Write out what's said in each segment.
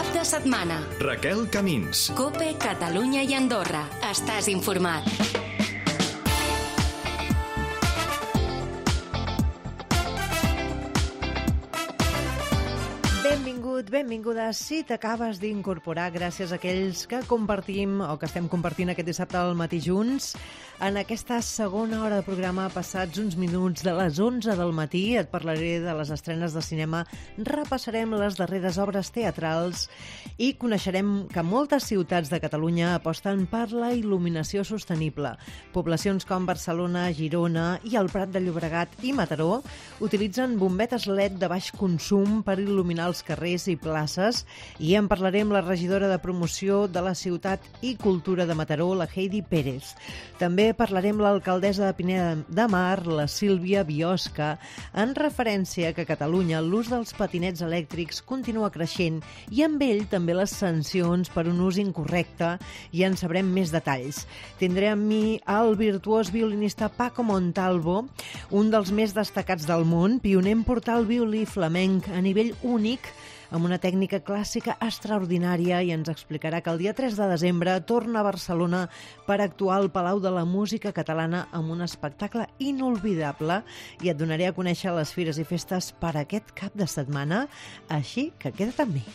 Cap de setmana. Raquel Camins. COPE, Catalunya i Andorra. Estàs informat. Benvingut, benvinguda. Si t'acabes d'incorporar, gràcies a aquells que compartim o que estem compartint aquest dissabte al matí junts, en aquesta segona hora de programa, passats uns minuts de les 11 del matí, et parlaré de les estrenes de cinema, repassarem les darreres obres teatrals i coneixerem que moltes ciutats de Catalunya aposten per la il·luminació sostenible. Poblacions com Barcelona, Girona i el Prat de Llobregat i Mataró utilitzen bombetes LED de baix consum per il·luminar els carrers i places, i en parlaré amb la regidora de promoció de la ciutat i cultura de Mataró, la Heidi Pérez. També parlarem amb l'alcaldessa de Pineda de Mar, la Sílvia Biosca, en referència que a Catalunya l'ús dels patinets elèctrics continua creixent i amb ell també les sancions per un ús incorrecte, i en sabrem més detalls. Tindré amb mi el virtuós violinista Paco Montalvo, un dels més destacats del món, pioner en portar el violí flamenc a nivell únic, amb una tècnica clàssica extraordinària, i ens explicarà que el dia 3 de desembre torna a Barcelona per actuar al Palau de la Música Catalana amb un espectacle inolvidable, i et donaré a conèixer les fires i festes per aquest cap de setmana, així que queda't amb mi.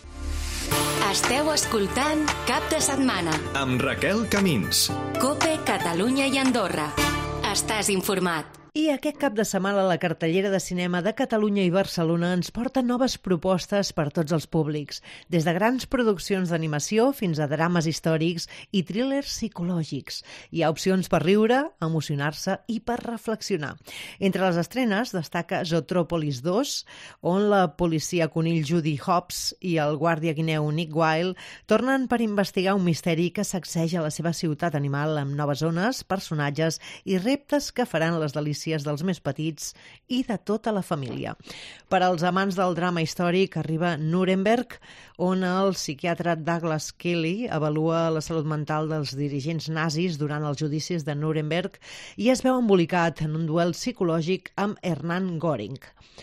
Esteu escoltant Cap de setmana. Amb Raquel Camins. COPE, Catalunya i Andorra. Estàs informat. I aquest cap de setmana la cartellera de cinema de Catalunya i Barcelona ens porta noves propostes per tots els públics, des de grans produccions d'animació fins a drames històrics i thrillers psicològics. Hi ha opcions per riure, emocionar-se i per reflexionar. Entre les estrenes destaca Zootropolis 2, on la policia conill Judy Hopps i el guàrdia guineu Nick Wilde tornen per investigar un misteri que sacseja la seva ciutat animal amb noves zones, personatges i reptes que faran les delícies dels més petits i de tota la família. Per als amants del drama històric arriba Nuremberg, on el psiquiatre Douglas Kelly avalua la salut mental dels dirigents nazis durant els judicis de Nuremberg i es veu embolicat en un duel psicològic amb Hermann Göring.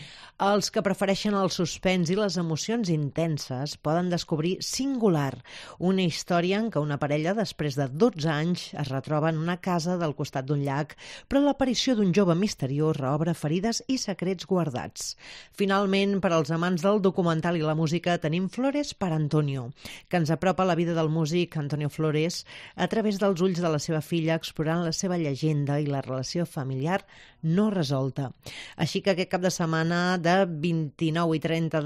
Els que prefereixen el suspens i les emocions intenses poden descobrir Singular, una història en què una parella, després de 12 anys, es retroba en una casa del costat d'un llac, però l'aparició d'un jove misteriós reobre ferides i secrets guardats. Finalment, per als amants del documental i la música, tenim Flores para Antonio, que ens apropa la vida del músic Antonio Flores a través dels ulls de la seva filla, explorant la seva llegenda i la relació familiar no resolta. Així que aquest cap de setmana de 29 i 30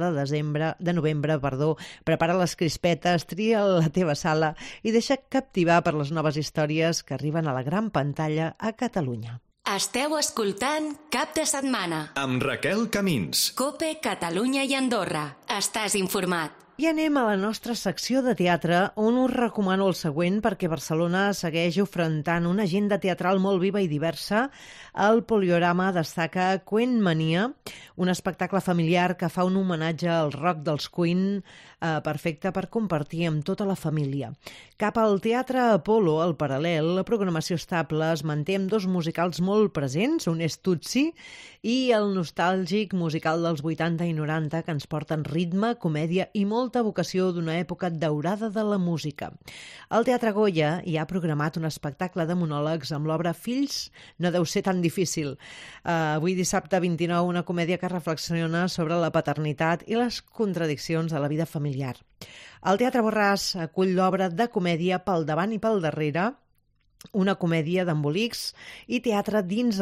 de novembre, prepara les crispetes, tria la teva sala i deixa captivar per les noves històries que arriben a la gran pantalla a Catalunya. Esteu escoltant Cap de setmana. Amb Raquel Camins. COPE, Catalunya i Andorra. Estàs informat. I anem a la nostra secció de teatre, on us recomano el següent perquè Barcelona segueix ofrentant una agenda teatral molt viva i diversa. El Poliorama destaca Queen Mania, un espectacle familiar que fa un homenatge al rock dels Queen, perfecte per compartir amb tota la família. Cap al Teatre Apolo, al Paral·lel, la programació estable es manté amb dos musicals molt presents, un és Tutsi i el nostàlgic musical dels 80 i 90 que ens porten ritme, comèdia i molta vocació d'una època daurada de la música. Al Teatre Goya hi ha programat un espectacle de monòlegs amb l'obra Fills no deu ser tan difícil. Avui dissabte 29, una comèdia que reflexiona sobre la paternitat i les contradiccions de la vida familiar. El Teatre Borràs acull l'obra de comèdia Pel davant i pel darrere, una comèdia d'embolics i teatre dins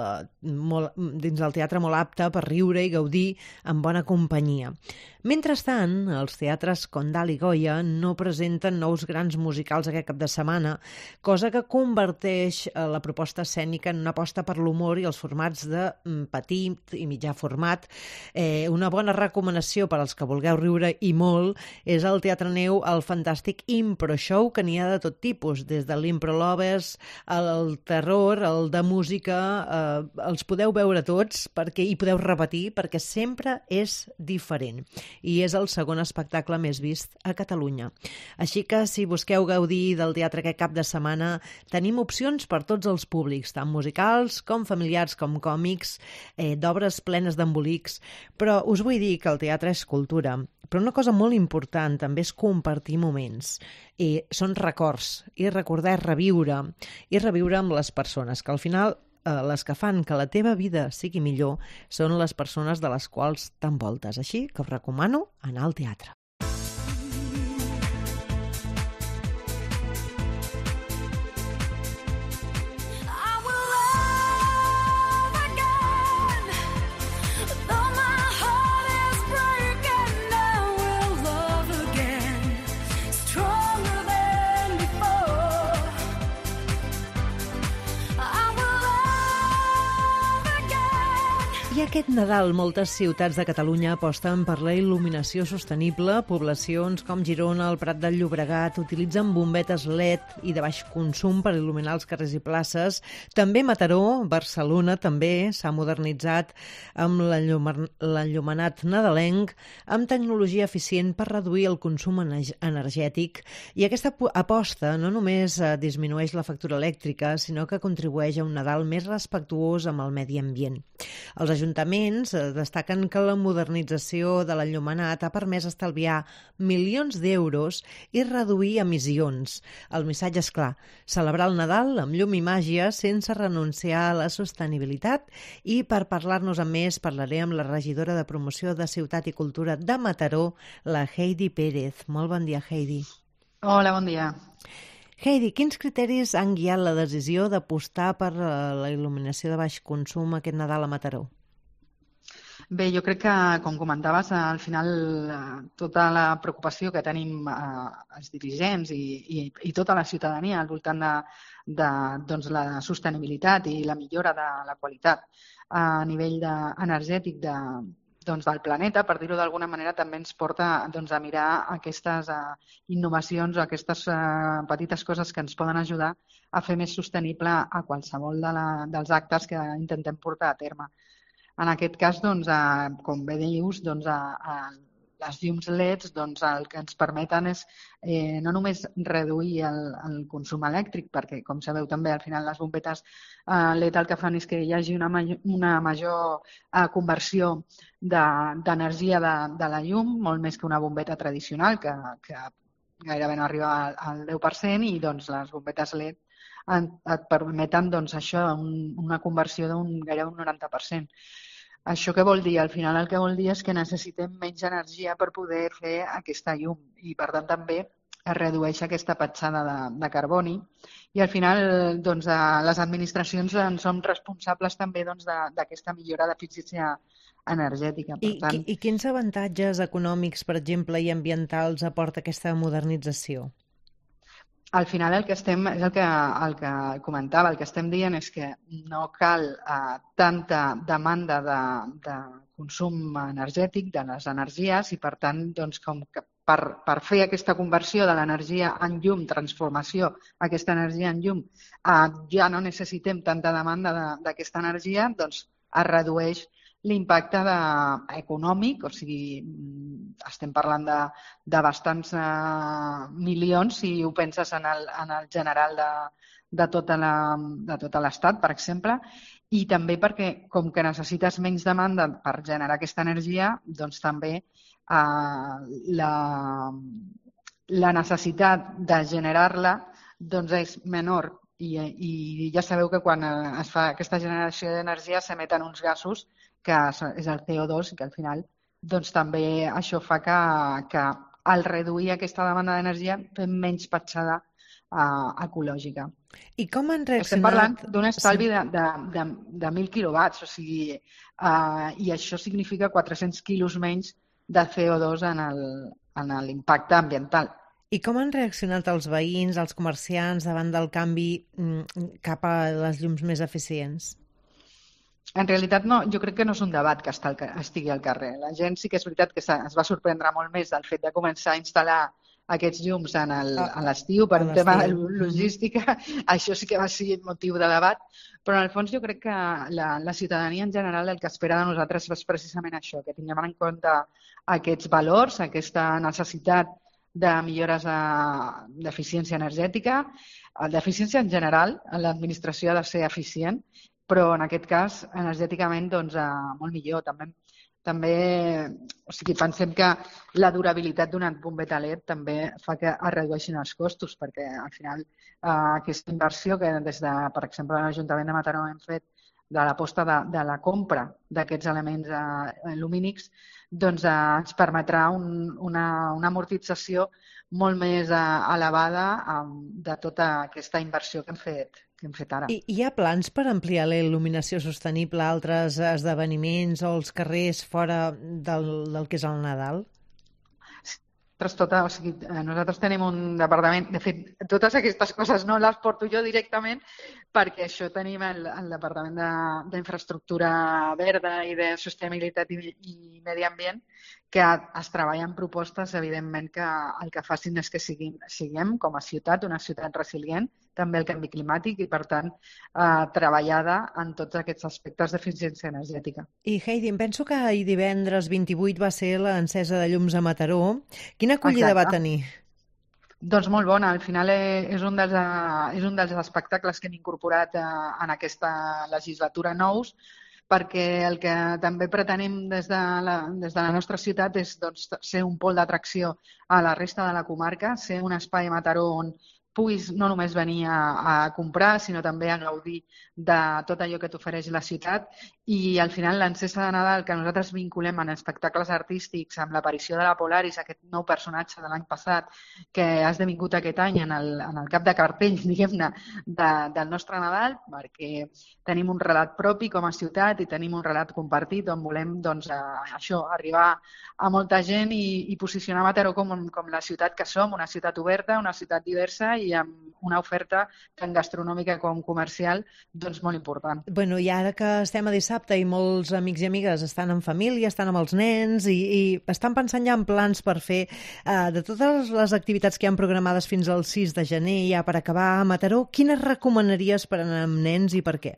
el teatre molt apte per riure i gaudir en bona companyia. Mentrestant, els teatres Condal i Goya no presenten nous grans musicals aquest cap de setmana, cosa que converteix la proposta escènica en una aposta per l'humor i els formats de petit i mitjà format. Una bona recomanació per als que vulgueu riure i molt és el Teatre Neu, el fantàstic Impro Show, que n'hi ha de tot tipus, des de l'Impro Lovers, el terror, el de música, els podeu veure tots perquè hi podeu repetir, perquè sempre és diferent. I és el segon espectacle més vist a Catalunya. Així que si busqueu gaudir del teatre aquest cap de setmana, tenim opcions per tots els públics, tant musicals com familiars com còmics, d'obres plenes d'embolics, però us vull dir que el teatre és cultura. Però una cosa molt important també és compartir moments. I són records, i recordar, i reviure amb les persones, que al final les que fan que la teva vida sigui millor són les persones de les quals t'envoltes. Així que us recomano anar al teatre. I aquest Nadal moltes ciutats de Catalunya aposten per la il·luminació sostenible. Poblacions com Girona, el Prat del Llobregat, utilitzen bombetes LED i de baix consum per il·luminar els carrers i places. També Mataró, Barcelona, també s'ha modernitzat amb l'enllumenat nadalenc amb tecnologia eficient per reduir el consum energètic. I aquesta aposta no només disminueix la factura elèctrica, sinó que contribueix a un Nadal més respectuós amb el medi ambient. Els ajuntaments destaquen que la modernització de l'enllumenat ha permès estalviar milions d'euros i reduir emissions. El missatge és clar, celebrar el Nadal amb llum i màgia sense renunciar a la sostenibilitat. I per parlar-nos amb més parlaré amb la regidora de Promoció de Ciutat i Cultura de Mataró, la Heidi Pérez. Molt bon dia, Heidi. Hola, bon dia. Heidi, quins criteris han guiat la decisió d'apostar per la il·luminació de baix consum aquest Nadal a Mataró? Bé, jo crec que, com comentaves, al final tota la preocupació que tenim els dirigents i tota la ciutadania al voltant de doncs, la sostenibilitat i la millora de la qualitat a nivell energètic del planeta, per dir-ho d'alguna manera, també ens porta a mirar aquestes innovacions o aquestes petites coses que ens poden ajudar a fer més sostenible a qualsevol dels actes que intentem portar a terme. En aquest cas, com bé dius, les llums LEDs el que ens permeten és no només reduir el consum elèctric, perquè, com sabeu també, al final les bombetes LED el que fan és que hi hagi una major conversió d'energia de la llum, molt més que una bombeta tradicional, que gairebé no arriba al 10%, i les bombetes LED et permeten això, una conversió gairebé un 90%. Això què vol dir? Al final el que vol dir és que necessitem menys energia per poder fer aquesta llum i, per tant, també es redueix aquesta petjada de carboni i, al final, les administracions en som responsables també d'aquesta millora d'eficiència energètica. I quins avantatges econòmics, per exemple, i ambientals aporta aquesta modernització? Al final és el que comentava, el que estem dient és que no cal tanta demanda de consum energètic de les energies i, per tant, com que per fer aquesta conversió de l'energia en llum, transformació aquesta energia en llum, ja no necessitem tanta demanda d'aquesta energia, es redueix l'impacte econòmic, o sigui, estem parlant de bastants milions si ho penses en el general de tot l'estat, per exemple, i també perquè, com que necessites menys demanda per generar aquesta energia, també la necessitat de generar-la és menor. I ja sabeu que quan es fa aquesta generació d'energia s'emeten uns gasos que és el CO2 i que al final també això fa que al reduir aquesta demanda d'energia fem menys petjada ecològica. I com han reaccionat? Estem parlant d'un estalvi de 1.000 quilowatts, o sigui, i això significa 400 quilos menys de CO2 en l'impacte ambiental. I com han reaccionat els veïns, els comerciants, davant del canvi cap a les llums més eficients? En realitat, no, jo crec que no és un debat que estigui al carrer. La gent sí que és veritat que es va sorprendre molt més del fet de començar a instal·lar aquests llums a l'estiu per un tema de logística. Això sí que va ser motiu de debat, però en el fons jo crec que la ciutadania en general el que espera de nosaltres és precisament això, que tinguem en compte aquests valors, aquesta necessitat de millores d'eficiència energètica, d'eficiència en general, l'administració ha de ser eficient, però en aquest cas energèticament molt millor. També també, o sigui, pensem que la durabilitat d'una bombeta LED també fa que es redueixin els costos, perquè al final aquesta inversió que des de, per exemple, l'Ajuntament de Mataró hem fet de l'aposta de la compra d'aquests elements lumínics, doncs ens permetrà una amortització molt més elevada de tota aquesta inversió que hem fet ara. I hi ha plans per ampliar la il·luminació sostenible a altres esdeveniments o els carrers fora del que és el Nadal? Nosaltres tenim un departament, de fet, totes aquestes coses no les porto jo directament perquè això tenim el Departament d'Infraestructura Verda i de Sostenibilitat i Medi Ambient, que es treballen propostes, evidentment, que el que facin és que siguem com a ciutat, una ciutat resilient, també el canvi climàtic i, per tant, treballada en tots aquests aspectes d'eficiència energètica. I Heidi, em penso que ahir divendres 28 va ser l'encesa de llums a Mataró. Quina acollida va tenir? Doncs molt bona. Al final és un dels espectacles que hem incorporat en aquesta legislatura nous, perquè el que també pretenem des de la nostra ciutat és ser un pol d'atracció a la resta de la comarca, ser un espai a Mataró on puguis no només venir a comprar, sinó també a gaudir de tot allò que t'ofereix la ciutat. I al final l'encesa de Nadal, que nosaltres vinculem en espectacles artístics amb l'aparició de la Polaris, aquest nou personatge de l'any passat que ha esdevingut aquest any en el cap de cartells, diguem-ne, del nostre Nadal, perquè tenim un relat propi com a ciutat i tenim un relat compartit on volem arribar a molta gent i posicionar Mataró com la ciutat que som, una ciutat oberta, una ciutat diversa i amb una oferta tant gastronòmica com comercial molt important. Bueno, i ara que estem a dissabte i molts amics i amigues estan en família, estan amb els nens i estan pensant ja en plans per fer de totes les activitats que hi ha programades fins al 6 de gener ja per acabar a Mataró, quines recomanaries per anar amb nens i per què?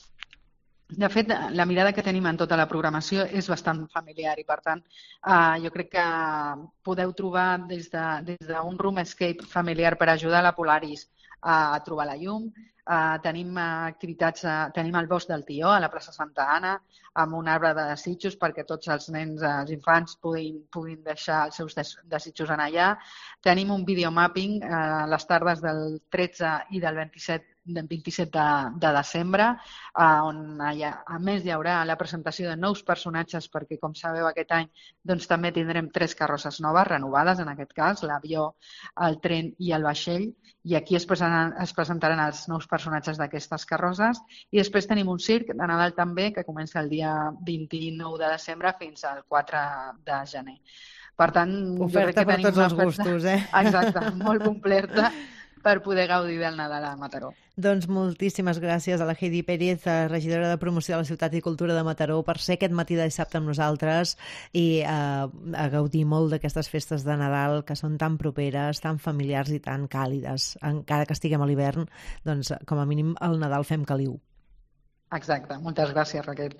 De fet, la mirada que tenim en tota la programació és bastant familiar i, per tant, jo crec que podeu trobar des d'un room escape familiar per ajudar la Polaris a trobar la llum. Tenim activitats, tenim el Bosc del Tió a la plaça Santa Anna amb un arbre de desitjos perquè tots els nens, els infants puguin deixar els seus desitjos en allà. Tenim un videomapping a les tardes del 13 i del 27 de desembre, on a més hi haurà la presentació de nous personatges perquè, com sabeu, aquest any també tindrem 3 carrosses noves, renovades en aquest cas, l'avió, el tren i el vaixell, i aquí es presentaran els nous personatges d'aquestes carrosses. I després tenim un circ de Nadal també, que comença el dia 29 de desembre fins al 4 de gener. Per tant, oferta per tots els gustos, eh? Exacte, molt completa per poder gaudir del Nadal a Mataró. Doncs moltíssimes gràcies a la Heidi Pérez, regidora de Promoció de la Ciutat i Cultura de Mataró, per ser aquest matí de dissabte amb nosaltres i a gaudir molt d'aquestes festes de Nadal que són tan properes, tan familiars i tan càlides. Encara que estiguem a l'hivern, doncs com a mínim al Nadal fem caliu. Exacte. Moltes gràcies, Raquel.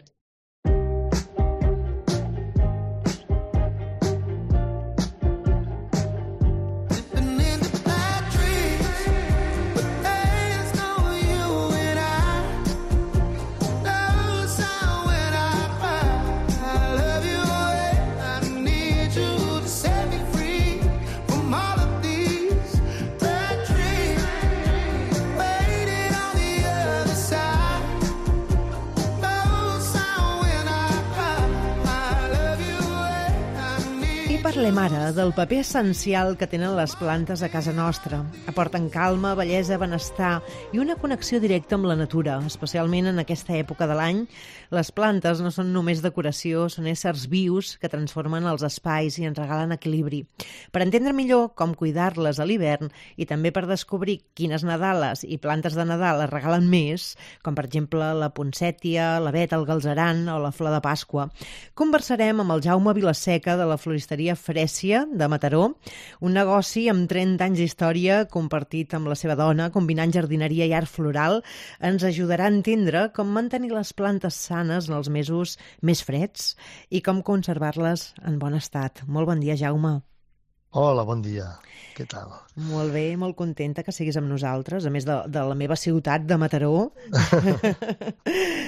Parlem ara del paper essencial que tenen les plantes a casa nostra. Aporten calma, bellesa, benestar i una connexió directa amb la natura, especialment en aquesta època de l'any. Les plantes no són només decoració, són éssers vius que transformen els espais i ens regalen equilibri. Per entendre millor com cuidar-les a l'hivern i també per descobrir quines nadales i plantes de Nadal es regalen més, com per exemple la poncètia, l'avet, el galzeran o la flor de Pasqua, conversarem amb el Jaume Vilaseca de la floristeria Frècia de Mataró, un negoci amb 30 anys d'història compartit amb la seva dona, combinant jardineria i art floral. Ens ajudarà a entendre com mantenir les plantes sanes en els mesos més freds i com conservar-les en bon estat. Molt bon dia, Jaume. Hola, bon dia. Què tal? Molt bé, molt contenta que siguis amb nosaltres, a més de la meva ciutat de Mataró.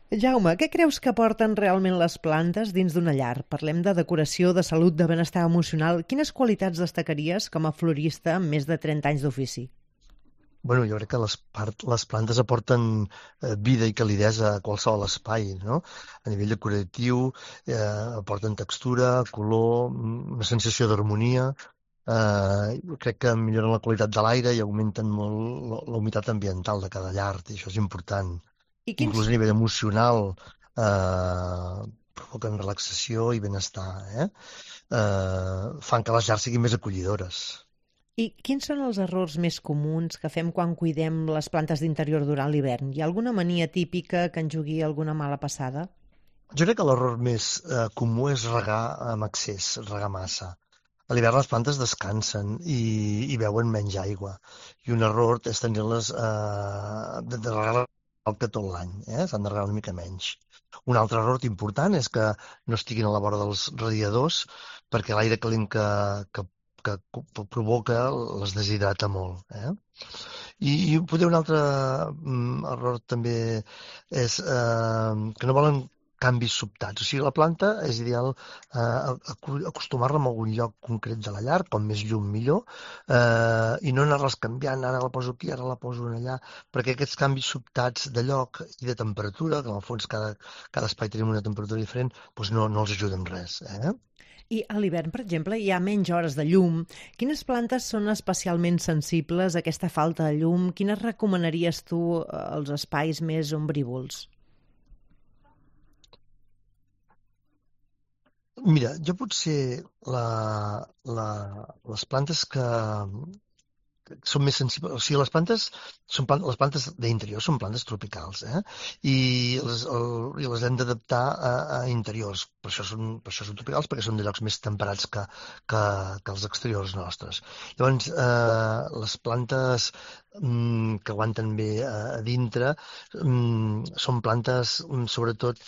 Jaume, què creus que aporten realment les plantes dins d'una llar? Parlem de decoració, de salut, de benestar emocional. Quines qualitats destacaries com a florista amb més de 30 anys d'ofici? Bueno, jo crec que les plantes aporten vida i calidesa a qualsevol espai, no? A nivell decoratiu, aporten textura, color, una sensació d'harmonia. Crec que milloren la qualitat de l'aire i augmenten molt la humitat ambiental de cada llar, i això és important. Inclús a nivell emocional, provoquen relaxació i benestar, fan que les llars siguin més acollidores. I quins són els errors més comuns que fem quan cuidem les plantes d'interior durant l'hivern? Hi ha alguna mania típica que ens jugui alguna mala passada? Jo crec que l'error més comú és regar amb excés, regar massa. A l'hivern les plantes descansen i beuen menys aigua. I un error és tenir-les de regar tot l'any, s'han de regar una mica menys. Un altre error important és que no estiguin a la vora dels radiadors perquè l'aire calent que provoca les deshidrata molt. I potser un altre error també és que no volen canvis sobtats. O sigui, la planta és ideal acostumar-la a algun lloc concret de la llar, com més llum millor, i no anar-les canviant, ara la poso aquí, ara la poso allà, perquè aquests canvis sobtats de lloc i de temperatura, que en el fons cada espai tenim una temperatura diferent, doncs no els ajuda en res. I a l'hivern, per exemple, hi ha menys hores de llum. Quines plantes són especialment sensibles a aquesta falta de llum? Quines recomanaries tu als espais més ombrívols? Mira, jo potser les plantes que són més sensibles, o sigui, les plantes d'interior són plantes tropicals, i les hem d'adaptar a interiors. Per això són tropicals, perquè són de llocs més temperats que els exteriors nostres. Llavors, les plantes que aguanten bé a dintre són plantes, sobretot,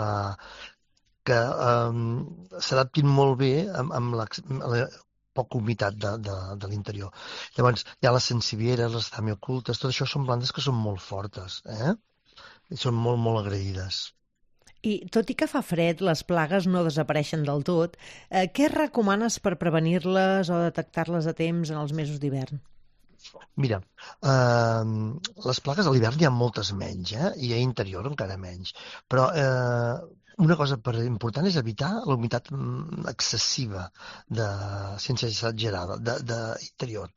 que s'adaptin molt bé amb la poca humitat de l'interior. Llavors, hi ha les sensibieres, les tamiocultes, tot això són plantes que són molt fortes, i són molt, molt agraïdes. I tot i que fa fred, les plagues no desapareixen del tot. Què recomanes per prevenir-les o detectar-les a temps en els mesos d'hivern? Mira, les plagues a l'hivern hi ha moltes menys, i a interior encara menys, però una cosa important és evitar la humitat excessiva, sense exagerar, d'interior.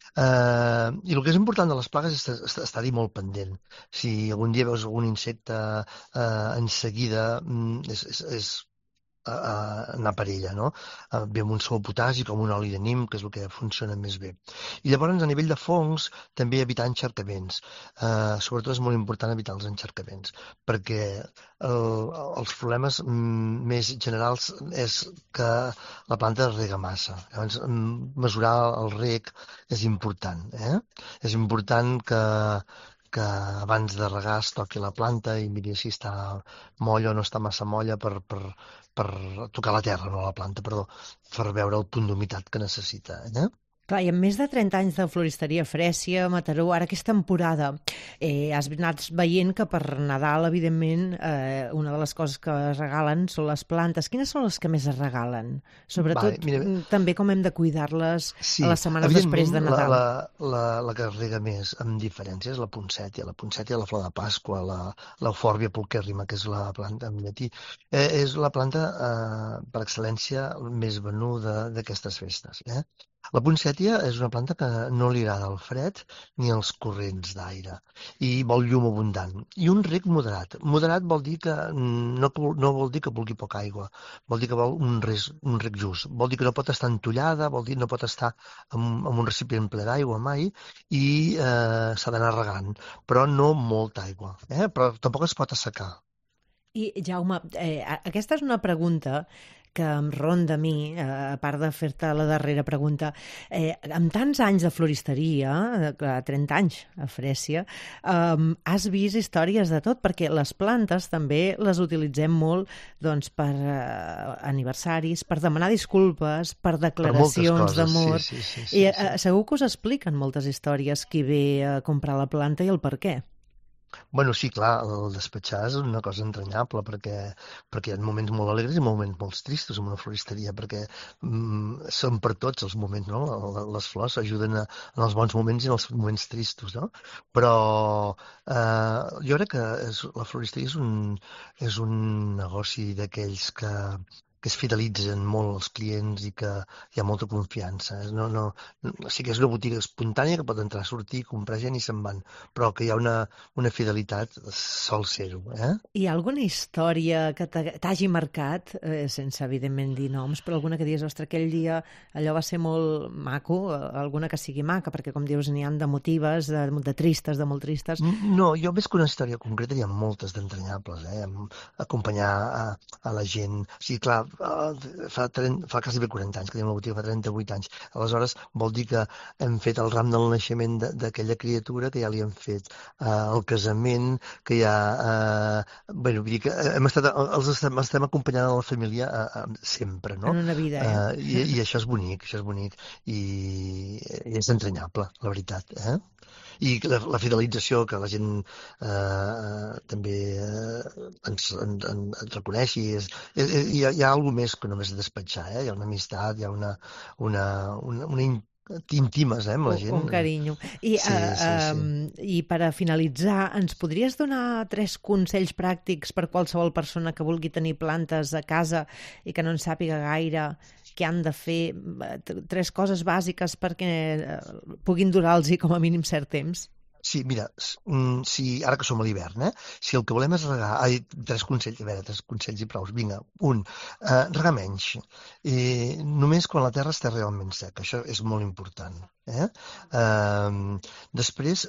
I el que és important de les plagues és estar-hi molt pendent. Si algun dia veus algun insecte en seguida, és anar per ella, no? Bé amb un sou potassi com un oli de nim, que és el que funciona més bé. I llavors, a nivell de fongs, també evitar encharcaments. Sobretot és molt important evitar els encharcaments, perquè els problemes més generals és que la planta rega massa. Llavors, mesurar el reg és important. És important que abans de regar es toqui la planta i miri si està molla o no està massa molla per tocar la terra, no la planta, perdó, per veure el punt d'humitat que necessita. Clar, i amb més de 30 anys de floristeria a Frècia, a Mataró, ara que és temporada, has anat veient que per Nadal, evidentment, una de les coses que es regalen són les plantes. Quines són les que més es regalen? Sobretot, també com hem de cuidar-les a les setmanes després de Nadal. La que rega més, amb diferència, és la poncètia. La poncètia, la flor de Pasqua, l'eufòrbia pulquèrrima, que és la planta en llatí, és la planta per excel·lència més venuda d'aquestes festes. La poncètia és una planta que no li agrada el fred ni els corrents d'aire i vol llum abundant. I un reg moderat. Moderat vol dir que no vol dir que vulgui poca aigua, vol dir que vol un reg just. Vol dir que no pot estar entollada, vol dir que no pot estar en un recipient ple d'aigua mai i s'ha d'anar regant, però no molta aigua, però tampoc es pot assecar. I, Jaume, aquesta és una pregunta que em ronda a mi, a part de fer-te la darrera pregunta. Amb tants anys de floristeria, 30 anys a Frècia, has vist històries de tot, perquè les plantes també les utilitzem molt per aniversaris, per demanar disculpes, per declaracions d'amor. Sí. I segur que us expliquen moltes històries qui ve a comprar la planta i el per què. Bueno, sí, clar, el despatxar és una cosa entranyable perquè hi ha moments molt alegres i moments molt tristos en una floristeria, perquè són per tots els moments, no? Les flors ajuden en els bons moments i en els moments tristos, no? Però jo crec que la floristeria és un negoci d'aquells que es fidelitzen molt els clients i que hi ha molta confiança. Sí que és una botiga espontània que pot entrar, sortir, comprar gent i se'n van, però que hi ha una fidelitat sol ser-ho. Hi ha alguna història que t'hagi marcat, sense evidentment dir noms, però alguna que diguis, ostres, aquell dia allò va ser molt maco, alguna que sigui maca, perquè com dius n'hi ha d'emotives, de tristes, de molt tristes. No, jo més que una història concreta hi ha moltes d'entranyables, acompanyar a la gent. O sigui, clar, fa quasi 40 anys que tenim la botiga, fa 38 anys. Aleshores, vol dir que hem fet el ram del naixement d'aquella criatura, que ja li hem fet el casament, que ja... Vull dir que els estem acompanyant a la família sempre, no? En una vida, I això és bonic, i és entranyable, la veritat, I la fidelització, que la gent també ens reconeixi, hi ha alguna més que només despatxar, hi ha una amistat, hi ha una t'intimes amb la gent. Un carinyo. I per a finalitzar, ens podries donar 3 consells pràctics per qualsevol persona que vulgui tenir plantes a casa i que no en sàpiga gaire què han de fer? 3 coses bàsiques perquè puguin durar-los com a mínim cert temps. Sí, mira, ara que som a l'hivern, si el que volem és regar... 3 consells i prou. Vinga, regar menys. Només quan la terra està realment seca. Això és molt important. Després,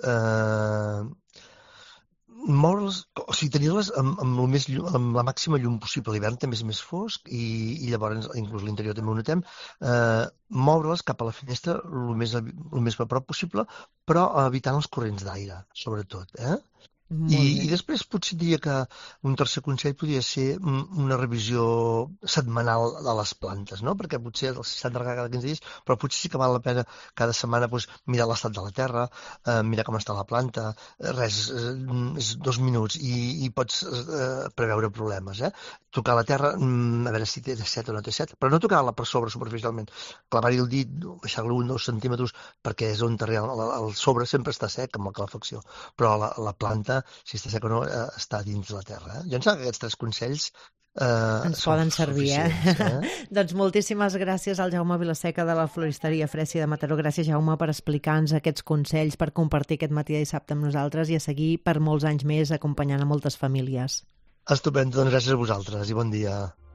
moure'ls, o sigui, tenir-les amb la màxima llum possible. L'hivern també és més fosc i llavors, inclús l'interior també ho notem, moure'ls cap a la finestra el més a prop possible, però evitant els corrents d'aire, sobretot. I després potser diria que un tercer consell podria ser una revisió setmanal de les plantes, no? Perquè potser s'han de regar cada 15 dies, però potser sí que val la pena cada setmana mirar l'estat de la terra, mirar com està la planta, res, és 2 minuts i pots preveure problemes, Tocar la terra, a veure si té set o no té set, però no tocar-la per sobre superficialment, clavar-hi el dit, baixar-lo 1 o 2 centímetres, perquè és on el sobre sempre està sec amb la calefacció, però la planta, si està sec o no, està dins la terra. Jo em sembla que aquests 3 consells ens poden servir, Doncs moltíssimes gràcies al Jaume Vilaseca de la Floristeria Fresi de Mataró. Gràcies, Jaume, per explicar-nos aquests consells, per compartir aquest matí de dissabte amb nosaltres i a seguir per molts anys més acompanyant a moltes famílies. Estupendo, doncs gràcies a vosaltres i bon dia.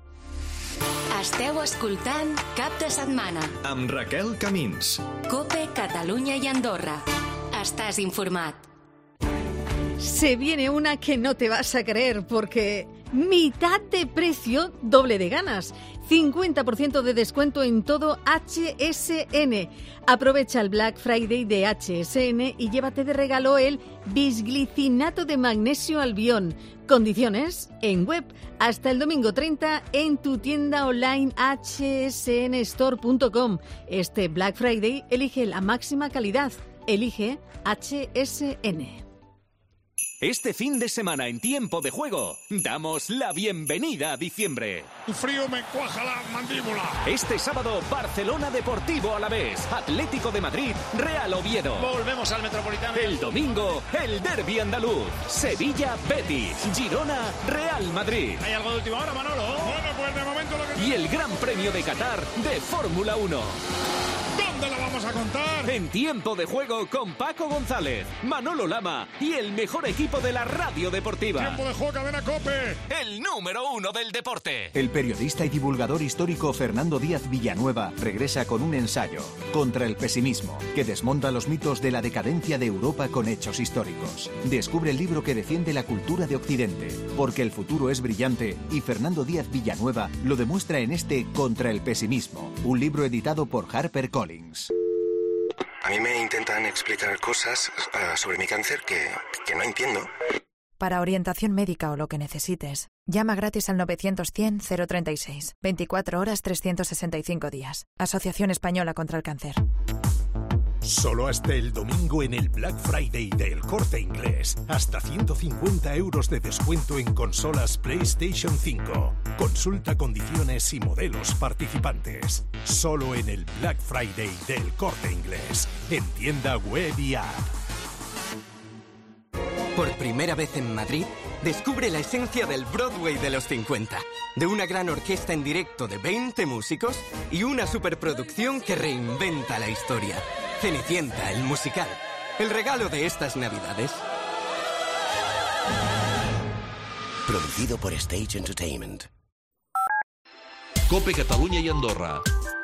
Esteu escoltant Cap de Setmana amb Raquel Camins. COPE, Catalunya i Andorra. Estàs informat. Se viene una que no te vas a creer porque mitad de precio, doble de ganas. 50% de descuento en todo HSN. Aprovecha el Black Friday de HSN y llévate de regalo el bisglicinato de magnesio Albión. Condiciones en web hasta el domingo 30 en tu tienda online hsnstore.com. Este Black Friday elige la máxima calidad. Elige HSN. Este fin de semana en Tiempo de Juego damos la bienvenida a diciembre. El frío me cuaja la mandíbula. Este sábado, Barcelona Deportivo Alavés, Atlético de Madrid, Real Oviedo. Volvemos al Metropolitano. El domingo, el derbi andaluz, Sevilla Betis, Girona Real Madrid. ¿Hay algo de última hora, Manolo? Bueno, pues de momento lo que... Y el Gran Premio de Qatar de Fórmula 1. ¿Dónde lo vamos a contar? En Tiempo de Juego con Paco González, Manolo Lama y el mejor equipo de la radio deportiva. Tiempo de Juego, Cadena COPE. El número 1 del deporte. El periodista y divulgador histórico Fernando Díaz Villanueva regresa con un ensayo, Contra el pesimismo, que desmonta los mitos de la decadencia de Europa con hechos históricos. Descubre el libro que defiende la cultura de Occidente, porque el futuro es brillante y Fernando Díaz Villanueva lo demuestra en este Contra el pesimismo, un libro editado por HarperCollins. A mí me intentan explicar cosas sobre mi cáncer que no entiendo. Para orientación médica o lo que necesites, llama gratis al 900-100-036. 24 horas, 365 días. Asociación Española contra el Cáncer. Solo hasta el domingo en el Black Friday del Corte Inglés. Hasta 150 euros de descuento en consolas PlayStation 5. Consulta condiciones y modelos participantes. Solo en el Black Friday del Corte Inglés. En tienda web y app. Por primera vez en Madrid, descubre la esencia del Broadway de los 50. De una gran orquesta en directo de 20 músicos y una superproducción que reinventa la historia. Cenicienta, el musical. El regalo de estas Navidades. Producido por Stage Entertainment. COPE Catalunya i Andorra.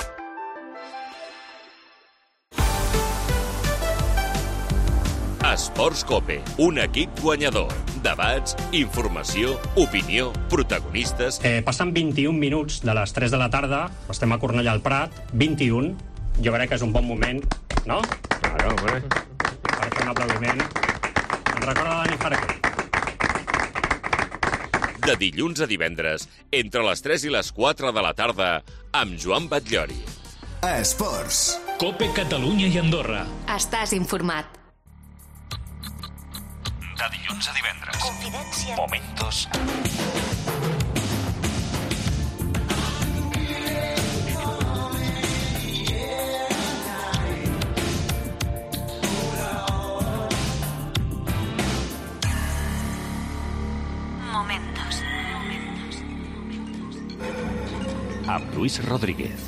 Esports COPE, un equip guanyador. Debats, informació, opinió, protagonistes... Passen 21 minuts de les 3 de la tarda, estem a Cornellà al Prat, 21. Jo crec que és un bon moment, no? Claro, hombre. Per fer un aplaudiment. Ens recorda Dani Jarque. De dilluns a divendres, entre les 3 i les 4 de la tarda, amb Joan Batllori. Esports. COPE Catalunya i Andorra. Estàs informat. De dilluns a divendres. Confidència. Momentos. Amb Luis Rodríguez.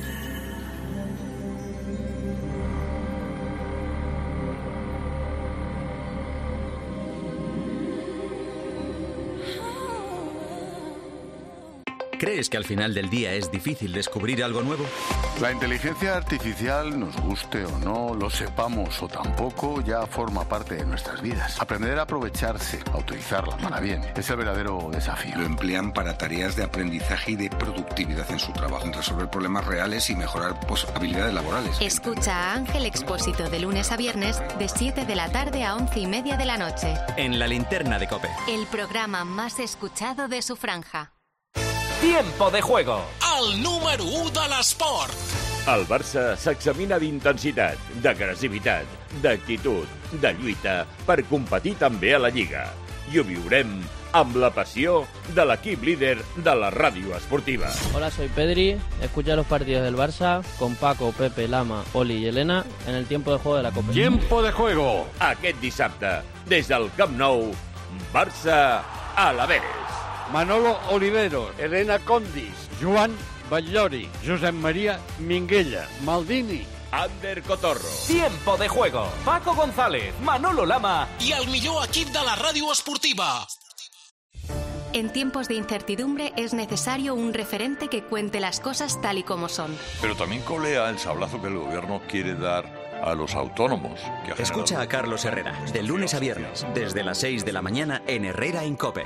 ¿Crees que al final del día es difícil descubrir algo nuevo? La inteligencia artificial, nos guste o no, lo sepamos o tampoco, ya forma parte de nuestras vidas. Aprender a aprovecharse, a utilizarla para bien, es el verdadero desafío. Lo emplean para tareas de aprendizaje y de productividad en su trabajo, en resolver problemas reales y mejorar habilidades laborales. Escucha a Ángel Expósito de lunes a viernes de 7 de la tarde a 11:30 de la noche. En la linterna de COPE. El programa más escuchado de su franja. Tiempo de juego. El número 1 de l'esport. El Barça s'examina d'intensitat, d'agressivitat, d'actitud, de lluita per competir també a la Lliga. I ho viurem amb la passió de l'equip líder de la ràdio esportiva. Hola, soy Pedri. Escucha los partidos del Barça con Paco, Pepe, Lama, Oli y Elena en el tiempo de juego de la Copa. Tiempo de juego. Aquest dissabte, des del Camp Nou, Barça a la vez. Manolo Oliveros, Elena Condis, Joan Batllori, Josep María Minguella, Maldini, Ander Cotorro. Tiempo de juego. Paco González, Manolo Lama i el millor equip de la ràdio esportiva. En tiempos de incertidumbre es necesario un referente que cuente las cosas tal y como son. Pero también colea el sablazo que el gobierno quiere dar a los autónomos. Escucha a Carlos Herrera, de lunes a viernes, desde las 6 de la mañana en Herrera en COPE.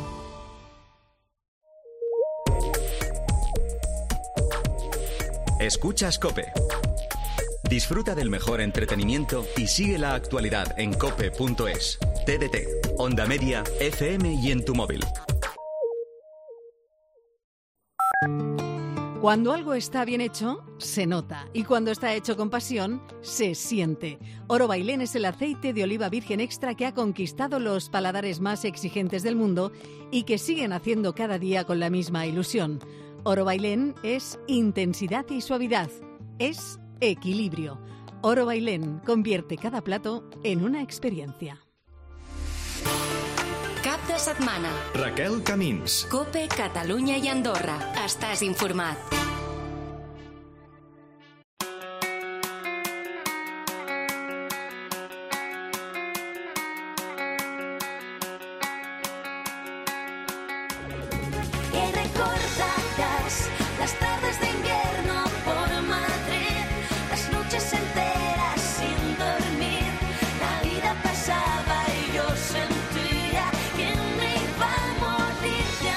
Escuchas COPE. Disfruta del mejor entretenimiento y sigue la actualidad en cope.es, TDT, Onda Media, FM y en tu móvil. Cuando algo está bien hecho, se nota. Y cuando está hecho con pasión, se siente. Oro Bailén es el aceite de oliva virgen extra que ha conquistado los paladares más exigentes del mundo y que siguen haciendo cada día con la misma ilusión. Oro Bailén es intensidad y suavidad. Es equilibrio. Oro Bailén convierte cada plato en una experiencia. Cap de setmana. Raquel Camins. COPE Catalunya i Andorra. Estàs informat. Las tardes de invierno por Madrid, las noches enteras sin dormir, la vida pasaba y yo sentía que me iba a morir de amor. A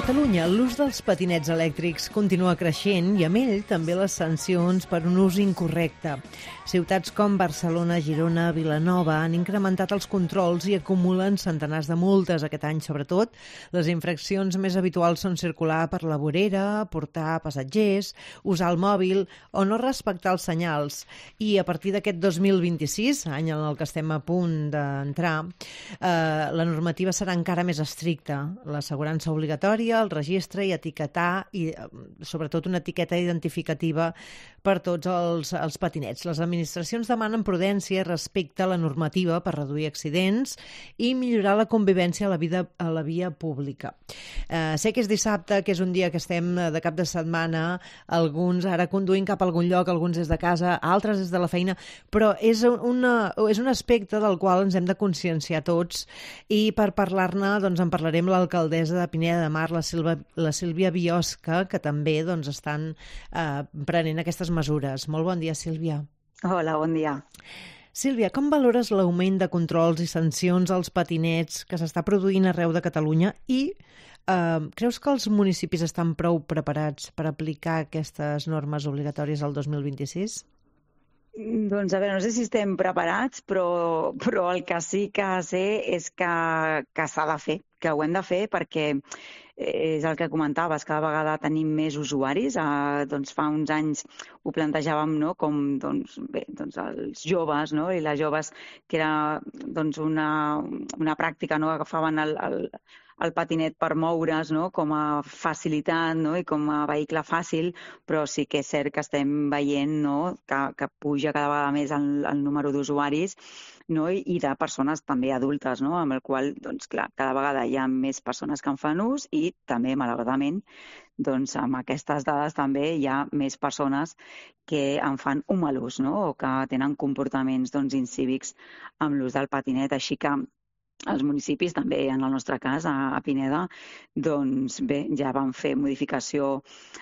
Catalunya, l'ús dels patinets elèctrics continua creixent i amb ell també les sancions per un ús incorrecte. Ciutats com Barcelona, Girona, Vilanova han incrementat els controls i acumulen centenars de multes aquest any, sobretot. Les infraccions més habituals són circular per la vorera, portar passatgers, usar el mòbil o no respectar els senyals. I a partir d'aquest 2026, any en el que estem a punt d'entrar, la normativa serà encara més estricta. L'assegurança obligatòria, el registre i etiquetar, i sobretot una etiqueta identificativa per tots els patinets. Les administracions demanen prudència respecte a la normativa per reduir accidents i millorar la convivència a la via pública. Sé que és dissabte, que és un dia que estem de cap de setmana, alguns ara conduint cap a algun lloc, alguns des de casa, altres des de la feina, però és un aspecte del qual ens hem de conscienciar tots, i per parlar-ne en parlarem amb l'alcaldessa de Pineda de Mar, la Sílvia Biosca, que també estan prenent aquestes mesures. Molt bon dia, Sílvia. Hola, bon dia. Sílvia, com valores l'augment de controls i sancions als patinets que s'està produint arreu de Catalunya i creus que els municipis estan prou preparats per aplicar aquestes normes obligatòries al 2026? Doncs, a veure, no sé si estem preparats, però el que sí que sé és que s'ha de fer, que ho hem de fer perquè és el que comentaves, cada vegada tenim més usuaris. Fa uns anys ho plantejàvem com els joves i les joves, que era una pràctica, agafaven el patinet per moure's com a facilitat i com a vehicle fàcil, però sí que és cert que estem veient que puja cada vegada més el número d'usuaris i de persones també adultes, amb el qual, clar, cada vegada hi ha més persones que en fan ús i també, malauradament, amb aquestes dades també hi ha més persones que en fan un mal ús o que tenen comportaments incívics amb l'ús del patinet. Així que els municipis, també en el nostre cas, a Pineda, ja van fer modificació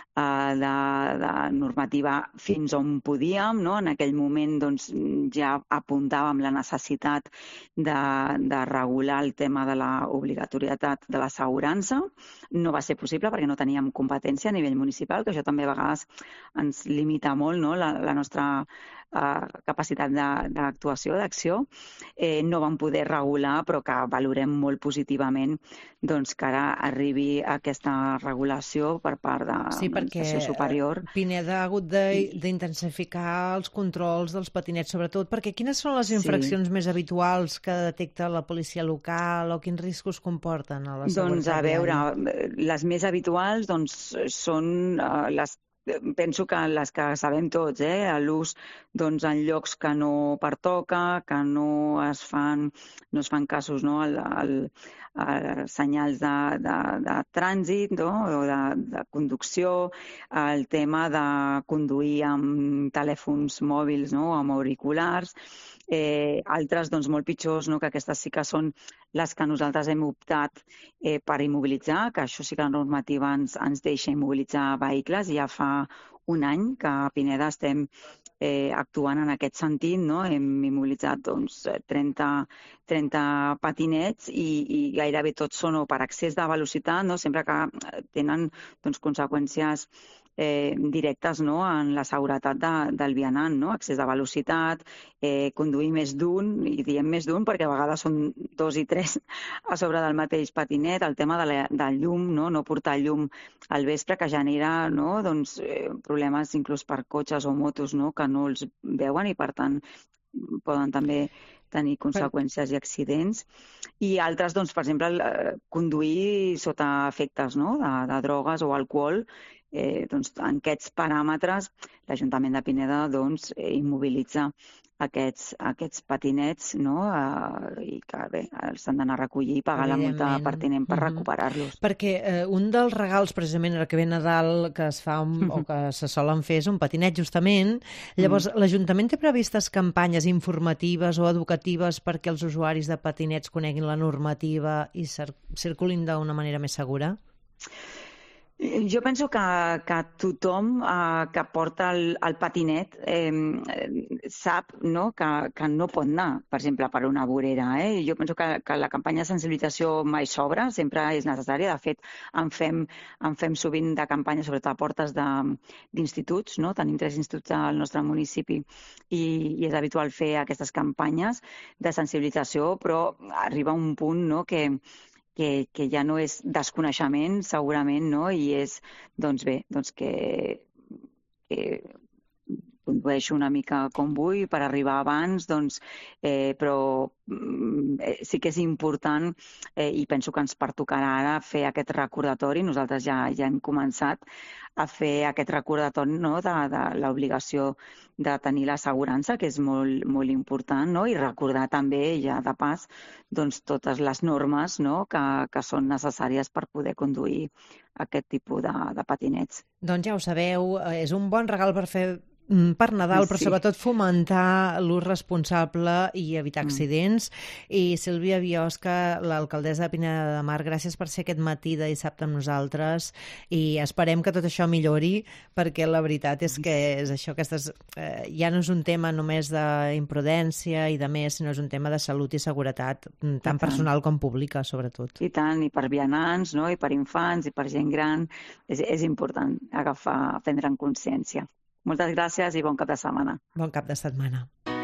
de normativa fins on podíem. En aquell moment ja apuntàvem la necessitat de regular el tema de l'obligatorietat de l'assegurança. No va ser possible perquè no teníem competència a nivell municipal, que això també a vegades ens limita molt la nostra capacitat d'actuació, d'acció. No vam poder regular, però que valorem molt positivament que ara arribi aquesta regulació per part de l'administració superior. Pineda ha hagut d'intensificar els controls dels patinets, sobretot, perquè quines són les infraccions més habituals que detecta la policia local o quins riscos comporten a la seguretat? A veure, les més habituals són les penso que les que sabem tots, l'ús en llocs que no pertoca, que no es fan casos als senyals de trànsit o de conducció, el tema de conduir amb telèfons mòbils o amb auriculars, altres molt pitjors, que aquestes sí que són les que nosaltres hem optat per immobilitzar, que això sí que la normativa ens deixa immobilitzar vehicles. Ja fa un any que a Pineda estem actuant en aquest sentit. Hem immobilitzat 30 patinets i gairebé tots són per excés de velocitat, sempre que tenen conseqüències directes en la seguretat del vianant, excés de velocitat, conduir més d'un, i diem més d'un perquè a vegades són 2 i 3 a sobre del mateix patinet, el tema del llum, no portar llum al vespre, que genera problemes inclús per cotxes o motos que no els veuen i per tant poden també tenir conseqüències i accidents. I altres, per exemple, conduir sota efectes de drogues o alcohol. En aquests paràmetres l'Ajuntament de Pineda immobilitza aquests patinets i que s'han d'anar a recollir i pagar la multa pertinent per recuperar-los. Perquè un dels regals, precisament, ara que ve Nadal, que es fa o que se solen fer és un patinet, justament. Llavors, l'Ajuntament té previstes campanyes informatives o educatives perquè els usuaris de patinets coneguin la normativa i circulin d'una manera més segura? Jo penso que tothom que porta el patinet sap, no, que no pot anar, per exemple, per una vorera. Jo penso que la campanya de sensibilització mai sobra, sempre és necessària. De fet, en fem sovint de campanya, sobretot a portes d'instituts, no? Tenim 3 instituts al nostre municipi i és habitual fer aquestes campanyes de sensibilització, però arriba un punt, no, que ja no és desconeixement, segurament, no? I és, doncs bé, que condueixo una mica com vull per arribar abans, però sí que és important i penso que ens pertocarà ara fer aquest recordatori. Nosaltres ja hem començat a fer aquest recordatori, no, de l'obligació de tenir l'assegurança, que és molt, molt important, no? I recordar també, ja de pas, totes les normes, no, que són necessàries per poder conduir aquest tipus de patinets. Doncs ja ho sabeu, és un bon regal per Nadal, però sobretot fomentar l'ús responsable i evitar accidents. I Sílvia Biosca, l'alcaldessa de Pineda de Mar, gràcies per ser aquest matí de dissabte amb nosaltres i esperem que tot això millori, perquè la veritat és que és això, ja no és un tema només d'imprudència i de més, sinó és un tema de salut i seguretat, tant personal com pública, sobretot. I tant, i per vianants, no? I per infants, i per gent gran, és important prendre'n consciència. Moltes gràcies i bon cap de setmana. Bon cap de setmana.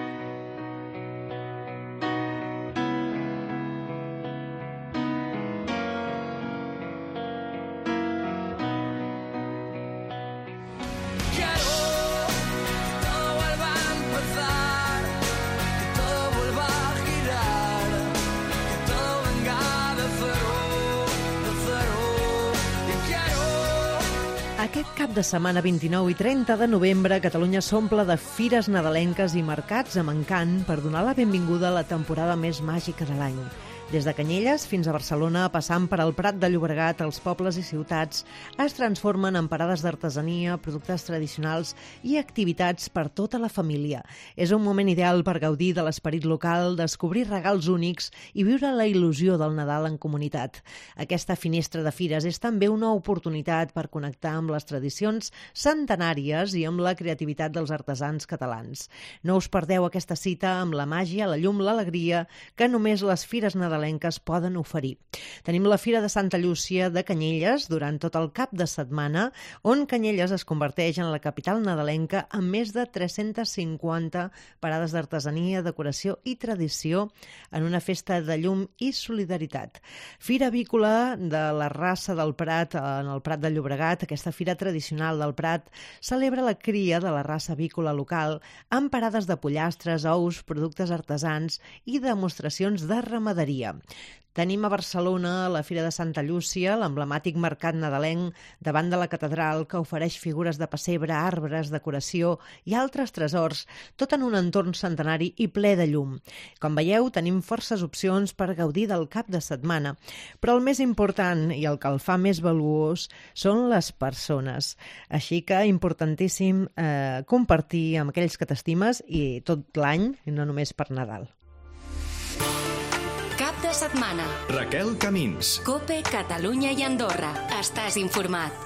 Aquest cap de setmana 29 i 30 de novembre, Catalunya s'omple de fires nadalenques i mercats amb encant per donar la benvinguda a la temporada més màgica de l'any. Des de Canyelles fins a Barcelona, passant per el Prat de Llobregat, els pobles i ciutats es transformen en parades d'artesania, productes tradicionals i activitats per tota la família. És un moment ideal per gaudir de l'esperit local, descobrir regals únics i viure la il·lusió del Nadal en comunitat. Aquesta finestra de fires és també una oportunitat per connectar amb les tradicions centenàries i amb la creativitat dels artesans catalans. No us perdeu aquesta cita amb la màgia, la llum, l'alegria que només les fires nadalenques poden oferir. Tenim la Fira de Santa Llúcia de Canyelles durant tot el cap de setmana, on Canyelles es converteix en la capital nadalenca amb més de 350 parades d'artesania, decoració i tradició en una festa de llum i solidaritat. Fira avícola de la Rasa del Prat en el Prat de Llobregat. Aquesta fira tradicional del Prat celebra la cria de la raça avícola local amb parades de pollastres, ous, productes artesans i demostracions de ramaderia. Tenim a Barcelona la Fira de Santa Llúcia, l'emblemàtic mercat nadalenc davant de la catedral que ofereix figures de pessebre, arbres, decoració i altres tresors, tot en un entorn centenari i ple de llum. Com veieu, tenim forces opcions per gaudir del cap de setmana, però el més important i el que el fa més valuós són les persones. Així que importantíssim compartir amb aquells que t'estimes i tot l'any, i no només per Nadal. Cap de setmana. Raquel Camins. COPE, Catalunya i Andorra. Estàs informat.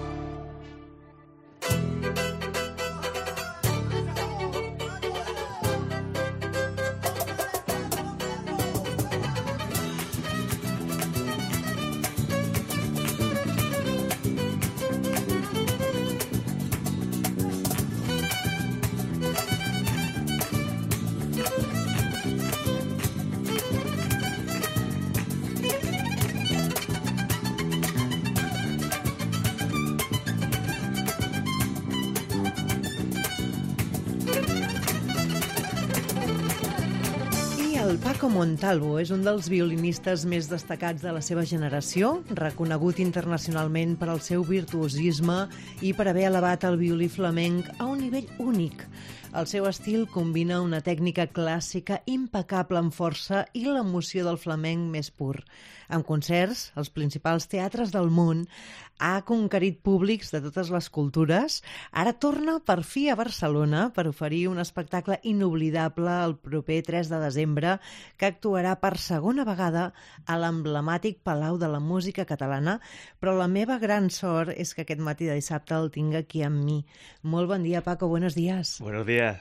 El Paco Montalvo és un dels violinistes més destacats de la seva generació, reconegut internacionalment per al seu virtuosisme i per haver elevat el violí flamenc a un nivell únic. El seu estil combina una tècnica clàssica impecable amb força i l'emoció del flamenc més pur. Amb concerts, als principals teatres del món, ha conquerit públics de totes les cultures. Ara torna per fi a Barcelona per oferir un espectacle inoblidable el proper 3 de desembre que actuarà per segona vegada a l'emblemàtic Palau de la Música Catalana, però la meva gran sort és que aquest matí de dissabte el tinc aquí amb mi. Molt bon dia, Paco, buenos días. Buenos días.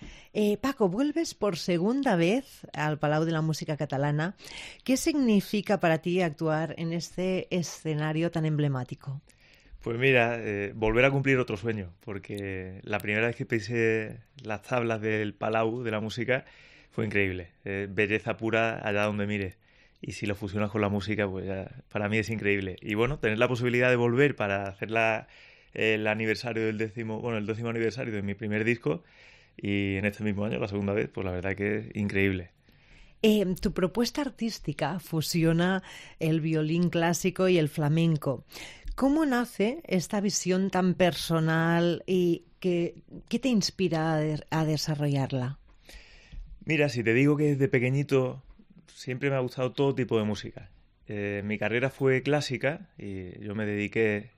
Paco, vuelves por segunda vez al Palau de la Música Catalana. ¿Qué significa para ti actuar en este escenario tan emblemático? Pues mira, volver a cumplir otro sueño, porque la primera vez que pisé las tablas del Palau de la Música fue increíble. Belleza pura allá donde mires. Y si lo fusionas con la música, pues ya, para mí es increíble. Y bueno, tener la posibilidad de volver para hacer el aniversario del el 10º aniversario de mi primer disco, y en este mismo año, la segunda vez, pues la verdad que es increíble. Tu propuesta artística fusiona el violín clásico y el flamenco. ¿Cómo nace esta visión tan personal y qué te inspira a desarrollarla? Mira, si te digo que desde pequeñito siempre me ha gustado todo tipo de música. Mi carrera fue clásica y yo me dediqué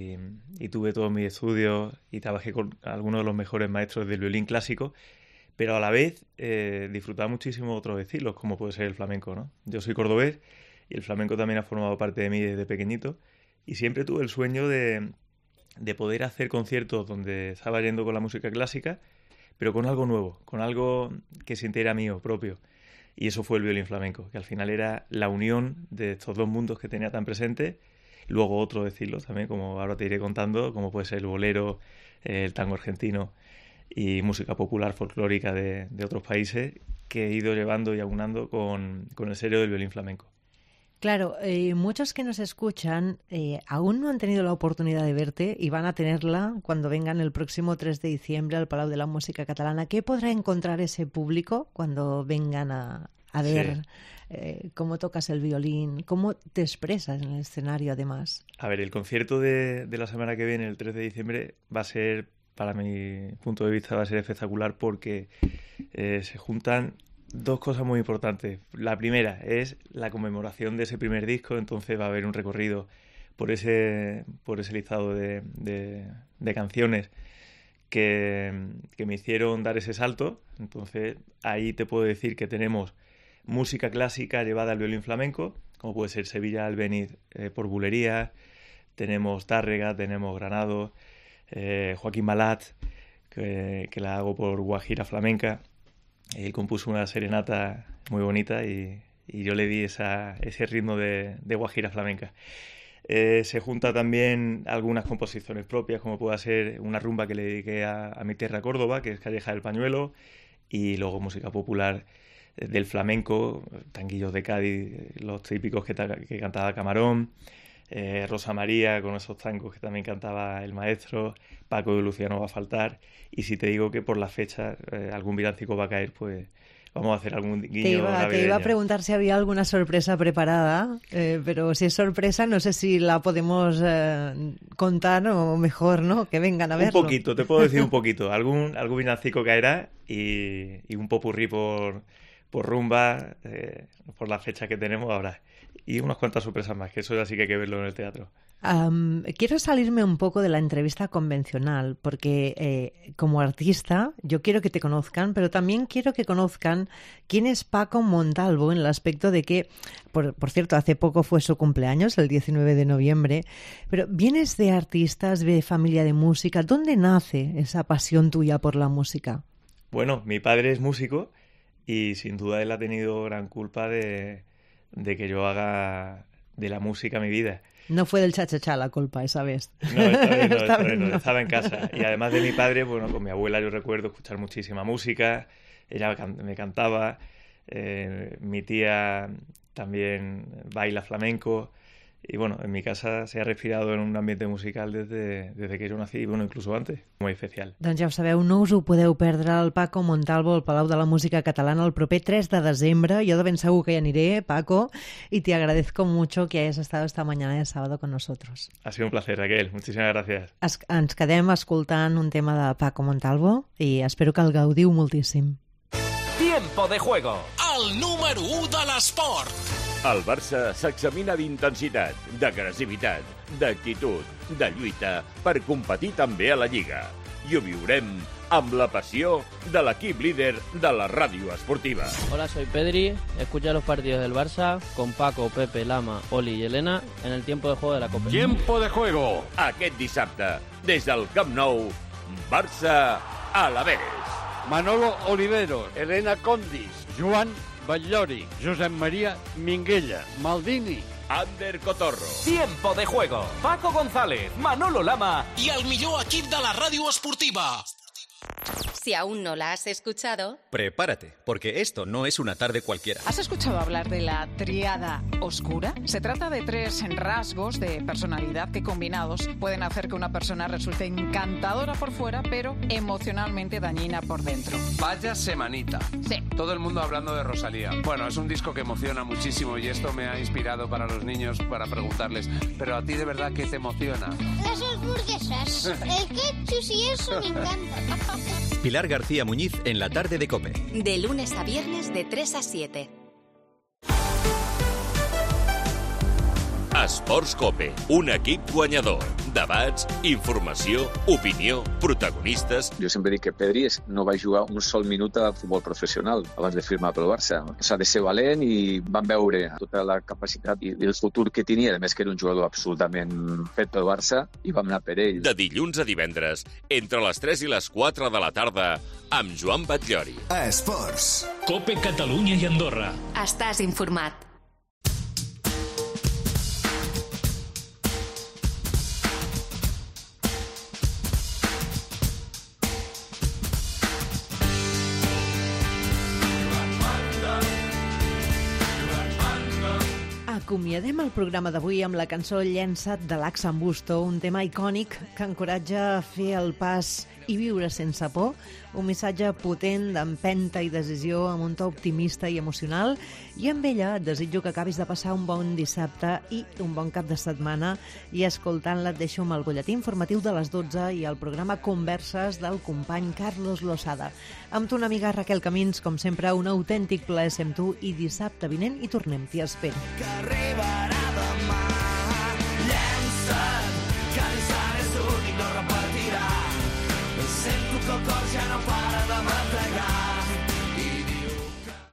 y tuve todos mis estudios y trabajé con algunos de los mejores maestros del violín clásico, pero a la vez disfrutaba muchísimo otros estilos, como puede ser el flamenco, ¿no? Yo soy cordobés y el flamenco también ha formado parte de mí desde pequeñito, y siempre tuve el sueño de poder hacer conciertos donde estaba yendo con la música clásica, pero con algo nuevo, con algo que sintiera mío, propio. Y eso fue el violín flamenco, que al final era la unión de estos dos mundos que tenía tan presentes. Luego otros estilos también, como ahora te iré contando, como puede ser el bolero, el tango argentino y música popular folclórica de otros países, que he ido llevando y aunando con el sello del violín flamenco. Claro, muchos que nos escuchan aún no han tenido la oportunidad de verte y van a tenerla cuando vengan el próximo 3 de diciembre al Palau de la Música Catalana. ¿Qué podrá encontrar ese público cuando vengan a ver cómo tocas el violín, cómo te expresas en el escenario además? A ver, el concierto de la semana que viene, el 3 de diciembre, va a ser, para mi punto de vista, va a ser espectacular porque se juntan dos cosas muy importantes. La primera es la conmemoración de ese primer disco, entonces va a haber un recorrido por ese listado de canciones que me hicieron dar ese salto. Entonces ahí te puedo decir que tenemos música clásica llevada al violín flamenco, como puede ser Sevilla Albéniz por Bulería, tenemos Tárrega, tenemos Granado, Joaquín Balat, que la hago por Guajira Flamenca. Él compuso una serenata muy bonita y yo le di ese ritmo de Guajira Flamenca. Se junta también algunas composiciones propias, como pueda ser una rumba que le dediqué a mi tierra Córdoba, que es Calleja del Pañuelo, y luego música popular del flamenco, tanguillos de Cádiz, los típicos que cantaba Camarón, Rosa María con esos tangos que también cantaba el maestro, Paco de Lucía no va a faltar, y si te digo que por la fecha algún villancico va a caer, pues vamos a hacer algún guiño navideño. Te iba a preguntar si había alguna sorpresa preparada, pero si es sorpresa no sé si la podemos contar o mejor, ¿no? Que vengan a verlo. Un poquito, te puedo decir un poquito. Algún villancico caerá y un popurrí por rumba, por la fecha que tenemos ahora. Y unas cuantas sorpresas más, que eso ya sí que hay que verlo en el teatro. Quiero salirme un poco de la entrevista convencional, porque como artista yo quiero que te conozcan, pero también quiero que conozcan quién es Paco Montalvo, en el aspecto de que, por cierto, hace poco fue su cumpleaños, el 19 de noviembre, pero vienes de artistas, de familia de música. ¿Dónde nace esa pasión tuya por la música? Bueno, mi padre es músico y sin duda él ha tenido gran culpa de que yo haga de la música mi vida. No fue del cha-cha-cha la culpa esa vez. No, esta vez no. Estaba en casa. Y además de mi padre, bueno, con mi abuela yo recuerdo escuchar muchísima música, ella me cantaba, mi tía también baila flamenco, y bueno, en mi casa se ha respirado en un ambiente musical desde que yo nací, y bueno, incluso antes, muy especial. Doncs ja ho sabeu, no us ho podeu perdre, el Paco Montalvo al Palau de la Música Catalana el proper 3 de desembre. Yo de ben segur que hi aniré, Paco, y te agradezco mucho que hayas estado esta mañana de sábado con nosotros. Ha sido un placer, Raquel. Muchísimas gracias. Ens quedem escoltant un tema de Paco Montalvo i espero que el gaudiu moltíssim. Tiempo de juego. El número 1 de l'esport. El Barça s'examina d'intensitat, d'agressivitat, d'actitud, de lluita per competir també a la Lliga. i ho viurem amb la passió de l'equip líder de la ràdio esportiva. Hola, soy Pedri. Escucha los partidos del Barça con Paco, Pepe, Lama, Oli y Elena en el tiempo de juego de la Copa. Tiempo de juego. Aquest dissabte, des del Camp Nou, Barça Alavés. Manolo Oliveros, Elena Condis, Joan Batllori, Josep María Minguella, Maldini, Ander Cotorro. Tiempo de juego. Paco González, Manolo Lama I el millor equip de la ràdio esportiva. Si aún no la has escuchado, Prepárate, porque esto no es una tarde cualquiera. ¿Has escuchado hablar de la tríada oscura? Se trata de 3 rasgos de personalidad que combinados pueden hacer que una persona resulte encantadora por fuera, pero emocionalmente dañina por dentro. Vaya semanita. Sí. Todo el mundo hablando de Rosalía. Bueno, es un disco que emociona muchísimo y esto me ha inspirado para los niños para preguntarles, pero a ti de verdad, ¿qué te emociona? Las hamburguesas, el ketchup y eso me encanta. Pilar García Muñiz en la tarde de COPE. de lunes a viernes de 3 a 7. Esports COPE, un equip guanyador. Debats, informació, opinió, protagonistes. Jo sempre dic que Pedri no va jugar un sol minut a futbol professional abans de firmar pel Barça. S'ha de ser valent i van veure tota la capacitat i el futur que tenia. A més que era un jugador absolutament fet pel Barça i vam anar per ell. De dilluns a divendres, entre les 3 i les 4 de la tarda, amb Joan Batllori. Esports. COPE Catalunya i Andorra. Estàs informat. Acomiadem el programa d'avui amb la cançó Llença't de l'Axan Busto, un tema icònic que encoratja a fer el pas i viure sense por, un missatge potent d'empenta i decisió amb un to optimista i emocional, i amb ella et desitjo que acabis de passar un bon dissabte i un bon cap de setmana, i escoltant-la et deixo amb el butlletí informatiu de les 12 i el programa Converses del company Carlos Losada. Amb tu una amiga Raquel Camins, com sempre, un autèntic plaer ser amb tu, i dissabte vinent hi tornem, t'hi espero. Arriba